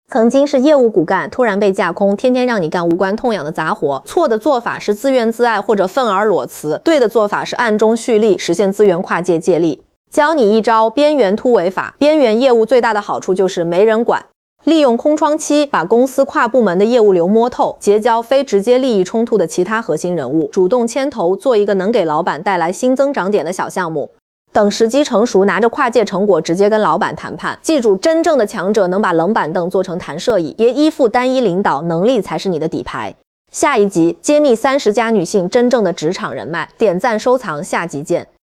曾经是业务骨干，突然被架空，天天让你干无关痛痒的杂活。错的做法是自怨自艾或者愤而裸辞，对的做法是暗中蓄力，实现资源跨界借力。教你一招边缘突围法。边缘业务最大的好处就是没人管。利用空窗期，把公司跨部门的业务流摸透，结交非直接利益冲突的其他核心人物，主动牵头做一个能给老板带来新增长点的小项目。等时机成熟，拿着跨界成果直接跟老板谈判。记住，真正的强者能把冷板凳做成弹射椅，别依附单一领导，能力才是你的底牌。下一集揭秘30+女性真正的职场人脉，点赞收藏，下集见。